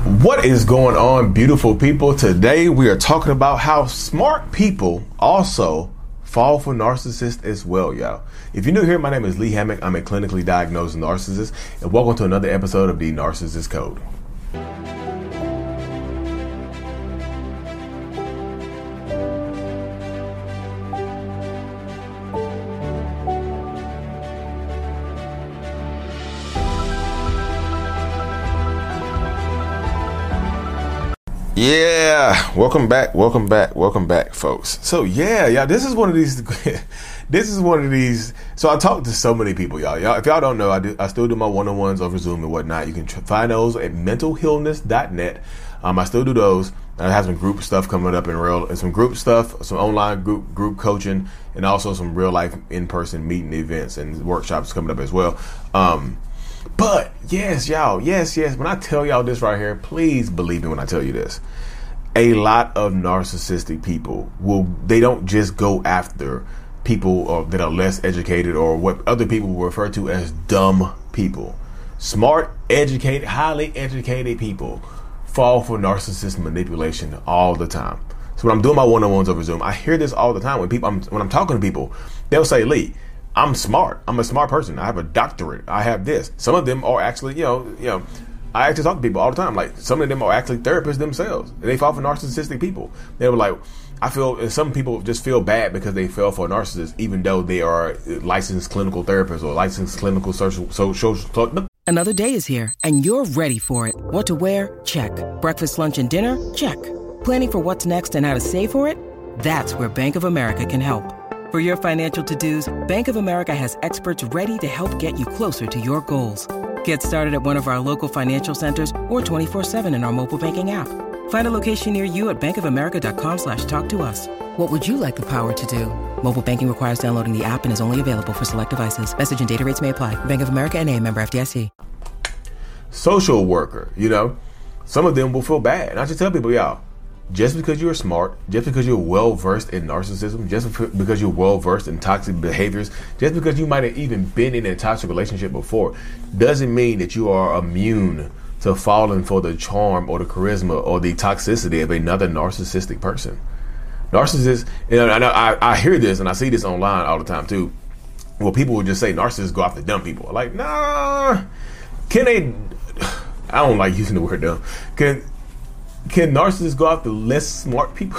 What is going on, beautiful people? Today we are talking about how smart people also fall for narcissists as well, y'all. If you're new here, my name is Lee Hammock. I'm a clinically diagnosed narcissist, and welcome to another episode of the Narcissist Code. Yeah, welcome back, folks. So yeah, this is one of these. So I talk to so many people, y'all. If y'all don't know, I still do my one-on-ones over Zoom and whatnot. You can find those at mentalhealness.net. I still do those. I have some group stuff coming up some group stuff, some online group coaching, and also some real life in-person meeting events and workshops coming up as well. But yes, y'all, yes. When I tell y'all this right here, please believe me when I tell you this. A lot of narcissistic people they don't just go after people that are less educated or what other people will refer to as dumb people. Smart, educated, highly educated people fall for narcissist manipulation all the time. So when I'm doing my one-on-ones over Zoom, I hear this all the time when I'm talking to people. They'll say, Lee, I'm smart. I'm a smart person. I have a doctorate. I have this. Some of them are actually, I actually talk to people all the time. Like, some of them are actually therapists themselves. And they fall for narcissistic people. They were like, and some people just feel bad because they fell for a narcissist, even though they are licensed clinical therapists or licensed clinical social. Another day is here and you're ready for it. What to wear? Check. Breakfast, lunch, and dinner? Check. Planning for what's next and how to save for it? That's where Bank of America can help. For your financial to-dos, Bank of America has experts ready to help get you closer to your goals. Get started at one of our local financial centers or 24/7 in our mobile banking app. Find a location near you at bankofamerica.com/talktous. What would you like the power to do? Mobile banking requires downloading the app and is only available for select devices. Message and data rates may apply. Bank of America N.A., member FDIC. Social worker, some of them will feel bad. And I should tell people, y'all, just because you're smart, just because you're well-versed in narcissism, just because you're well-versed in toxic behaviors, just because you might have even been in a toxic relationship before, doesn't mean that you are immune to falling for the charm or the charisma or the toxicity of another narcissistic person. Narcissists, I hear this and I see this online all the time too. Well, people will just say narcissists go after dumb people. Like, nah, I don't like using the word dumb. Can narcissists go after less smart people?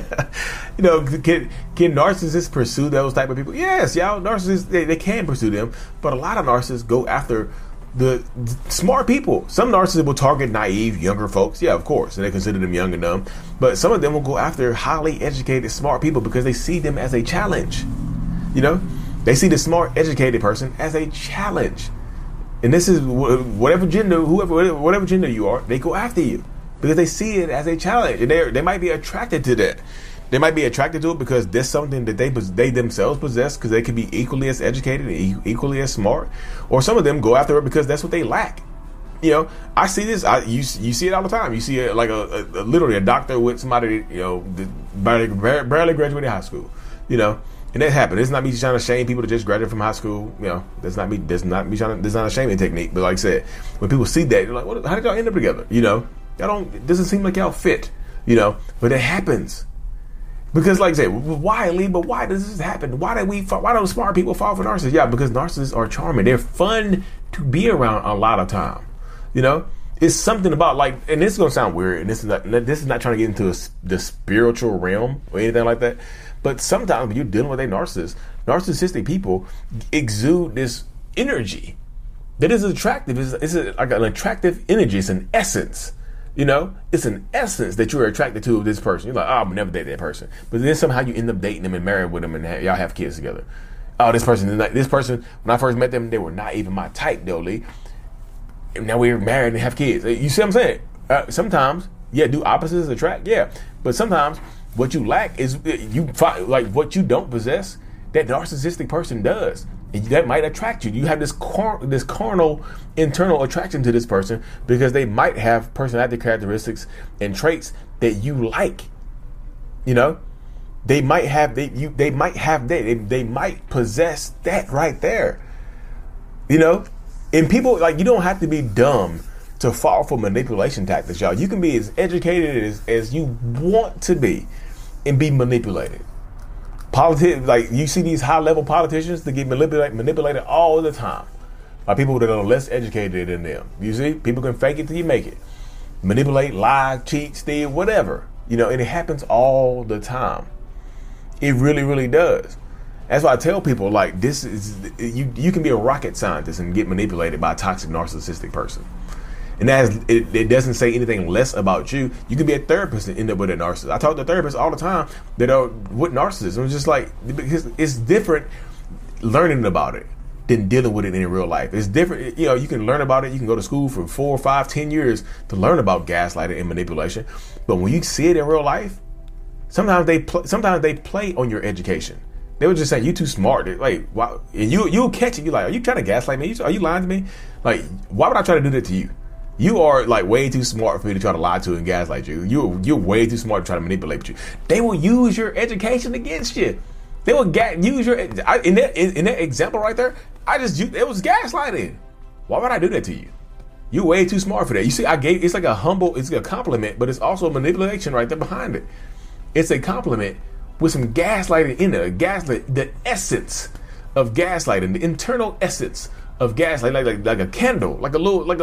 Can narcissists pursue those type of people? Yes, y'all. Narcissists, they can pursue them, but a lot of narcissists go after the smart people. Some narcissists will target naive, younger folks. Yeah, of course, and they consider them young and dumb. But some of them will go after highly educated, smart people because they see them as a challenge. They see the smart, educated person as a challenge. And this is whatever gender you are, they go after you. Because they see it as a challenge, and they might be attracted to that. They might be attracted to it because there's something that they themselves possess, because they can be equally as educated and equally as smart. Or some of them go after it because that's what they lack. I see this. You see it all the time. You see it like literally a doctor with somebody barely graduated high school. And that happens. It's not me trying to shame people to just graduate from high school. That's not me. That's not a shaming technique. But like I said, when people see that, they're like, how did y'all end up together? It doesn't seem like y'all fit, but it happens. Because like I said, why, Lee? But why does this happen? Why do smart people fall for narcissists? Yeah, because narcissists are charming. They're fun to be around a lot of time. It's something about and this is going to sound weird, and this is not trying to get into the spiritual realm or anything like that. But sometimes when you're dealing with a narcissistic people exude this energy that is attractive. It's like an attractive energy. It's an essence. It's an essence that you're attracted to this person. You're like, oh, I'm never date that person. But then somehow you end up dating them and marrying with them, and y'all have kids together. Oh, this person, when I first met them, they were not even my type, though, Lee. And now we're married and have kids. You see what I'm saying? Sometimes, do opposites attract? Yeah. But sometimes what you lack is you find, what you don't possess, that narcissistic person does. That might attract you. You have this carnal internal attraction to this person because they might have personality characteristics and traits that you like. They might possess that right there. And people, you don't have to be dumb to fall for manipulation tactics, y'all. You can be as educated as you want to be and be manipulated. Like you see these high level politicians that get manipulated all the time by people that are less educated than them. You see, people can fake it till you make it. Manipulate, lie, cheat, steal, whatever. And it happens all the time. It really, really does. That's why I tell people, like, this is, you can be a rocket scientist and get manipulated by a toxic narcissistic person. And it doesn't say anything less about you. You can be a therapist and end up with a narcissist. I talk to therapists all the time that are with narcissism. It's just like, because it's different learning about it than dealing with it in real life. It's different. You can learn about it. You can go to school for 4, 5, 10 years to learn about gaslighting and manipulation. But when you see it in real life, sometimes they play on your education. They would just say, you too smart. Like, why? And you'll catch it. You're like, are you trying to gaslight me? Are you lying to me? Like, why would I try to do that to you? You are like way too smart for me to try to lie to and gaslight you. You're way too smart to try to manipulate you. They will use your education against you. They will use your in that example right there. It was gaslighting. Why would I do that to you? You're way too smart for that. You see, it's like it's a compliment, but it's also manipulation right there behind it. It's a compliment with some gaslighting in there. The essence of gaslighting, the internal essence of gaslighting, like a candle, like a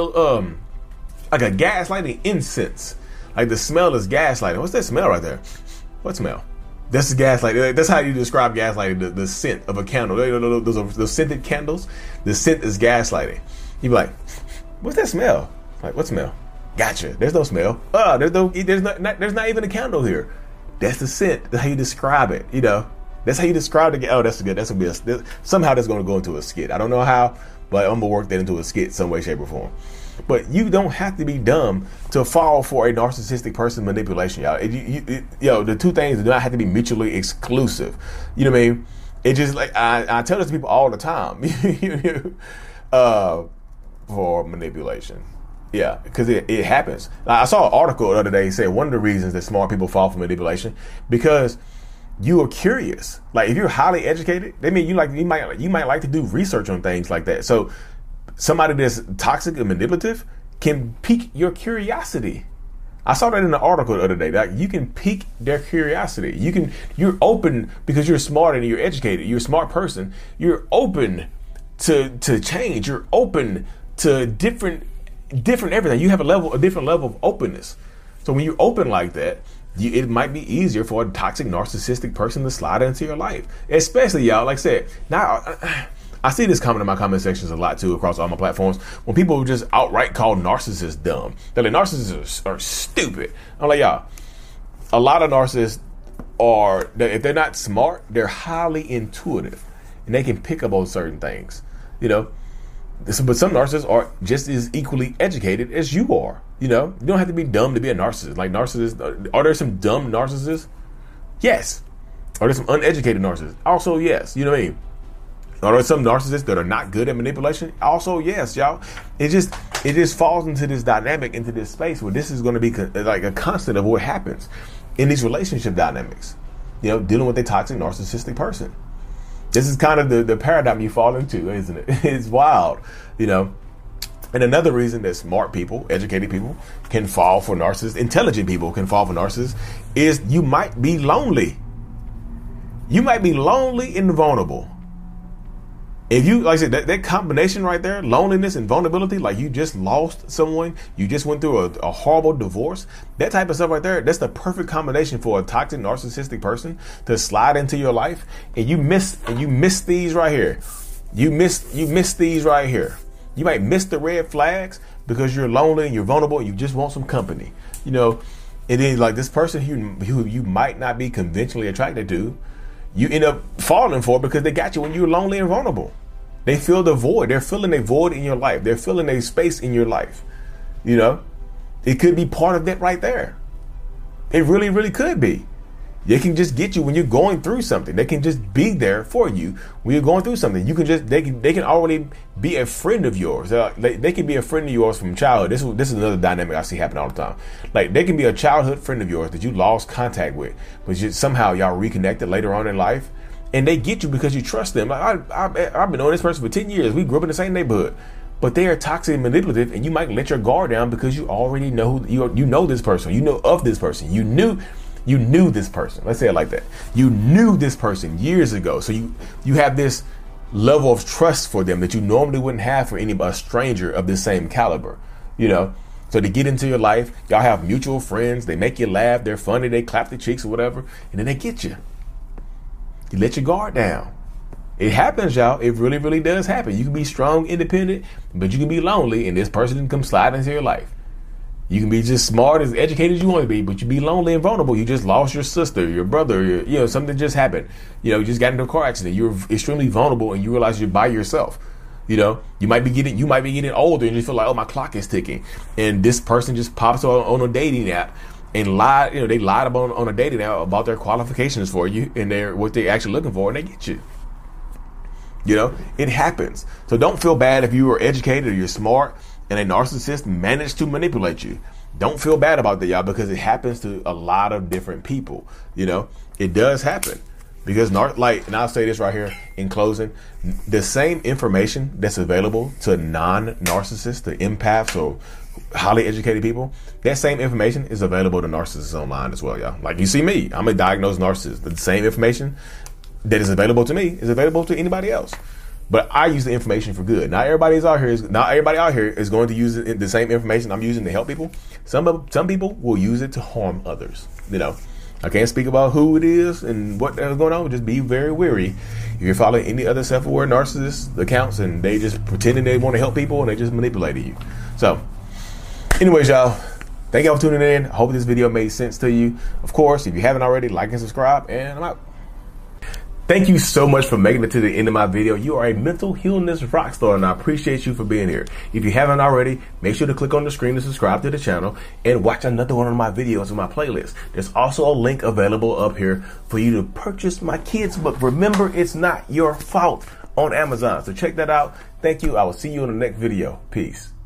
gaslighting incense. Like the smell is gaslighting. What's that smell right there? What smell? That's gaslighting. That's how you describe gaslighting. The scent of a candle. Those scented candles. The scent is gaslighting. You be like, what's that smell? Like, what smell? Gotcha. There's no smell. There's not even a candle here. That's the scent. That's how you describe it. That's how you describe it. Oh, that's good. That's gonna be somehow that's gonna go into a skit. I don't know how, but I'm gonna work that into a skit some way, shape, or form. But you don't have to be dumb to fall for a narcissistic person manipulation, y'all. The two things do not have to be mutually exclusive. You know what I mean? It just like I tell this to people all the time. For manipulation. Yeah, because it happens. I saw an article the other day saying one of the reasons that smart people fall for manipulation because you are curious. Like if you're highly educated, that means you might like to do research on things like that. So somebody that's toxic and manipulative can pique your curiosity. I saw that in an article the other day. Like you can pique their curiosity. You're open because you're smart and you're educated. You're a smart person. You're open to change. You're open to different everything. You have a different level of openness. So when you're open like that, it might be easier for a toxic narcissistic person to slide into your life. Especially y'all, like I said, now I see this comment in my comment sections a lot too across all my platforms when people just outright call narcissists dumb. They're like, narcissists are stupid. I'm like, y'all, a lot of narcissists if they're not smart, they're highly intuitive and they can pick up on certain things, But some narcissists are just as equally educated as you are. You don't have to be dumb to be a narcissist. Like narcissists, are there some dumb narcissists? Yes. Are there some uneducated narcissists? Also, yes. You know what I mean? Are there some narcissists that are not good at manipulation? Also, yes, y'all. It just falls into this dynamic, into this space where this is going to be like a constant of what happens in these relationship dynamics. Dealing with a toxic narcissistic person. This is kind of the paradigm you fall into, isn't it? It's wild, And another reason that smart people, educated people can fall for narcissists, intelligent people can fall for narcissists, is you might be lonely. You might be lonely and vulnerable. If you, like I said, that combination right there, loneliness and vulnerability, like you just lost someone, you just went through a horrible divorce, that type of stuff right there, that's the perfect combination for a toxic narcissistic person to slide into your life. And you miss these right here. You miss these right here. You might miss the red flags because you're lonely and you're vulnerable and you just want some company, And then like this person who you might not be conventionally attracted to, you end up falling for because they got you when you're lonely and vulnerable. They feel the void. They're filling a void in your life. They're filling a space in your life. It could be part of that right there. It really, really could be. They can just get you when you're going through something. They can just be there for you when you're going through something. They can already be a friend of yours. They can be a friend of yours from childhood. This is another dynamic I see happen all the time. Like they can be a childhood friend of yours that you lost contact with, but somehow y'all reconnected later on in life, and they get you because you trust them. Like I've been knowing this person for 10 years. We grew up in the same neighborhood, but they are toxic and manipulative, and you might let your guard down because you already know you know this person, you know of this person, you knew this person. Let's say it like that. You knew this person years ago, so you have this level of trust for them that you normally wouldn't have for a stranger of the same caliber, you know. So they get into your life, y'all have mutual friends, they make you laugh, they're funny, they clap their cheeks or whatever, and then they get you. You let your guard down. It happens, y'all. It really, really does happen. You can be strong, independent, but you can be lonely, and this person can come slide into your life. You can be just smart, as educated as you want to be, but you be lonely and vulnerable. You just lost your sister, your brother, something just happened. You just got into a car accident. You're extremely vulnerable, and you realize you're by yourself. You might be getting older, and you feel like, oh, my clock is ticking. And this person just pops on a dating app and lied. They lied about on a dating app about their qualifications for you and what they're actually looking for, and they get you. It happens. So don't feel bad if you are educated or you're smart and a narcissist managed to manipulate you. Don't feel bad about that, y'all, because it happens to a lot of different people. It does happen. Because, and I'll say this right here in closing, the same information that's available to non-narcissists, to empaths or highly educated people, that same information is available to narcissists online as well, y'all. Like you see me, I'm a diagnosed narcissist. The same information that is available to me is available to anybody else. But I use the information for good. Not everybody out here is going to use the same information I'm using to help people. Some people will use it to harm others. I can't speak about who it is and what is going on. Just be very wary. If you're following any other self-aware narcissist accounts and they just pretending they want to help people and they just manipulating you. So, anyways, y'all, thank y'all for tuning in. I hope this video made sense to you. Of course, if you haven't already, like and subscribe, and I'm out. Thank you so much for making it to the end of my video. You are a mental healness rock star, and I appreciate you for being here. If you haven't already, make sure to click on the screen to subscribe to the channel and watch another one of my videos in my playlist. There's also a link available up here for you to purchase my kids' book, Remember It's Not Your Fault, on Amazon. So check that out. Thank you. I will see you in the next video. Peace.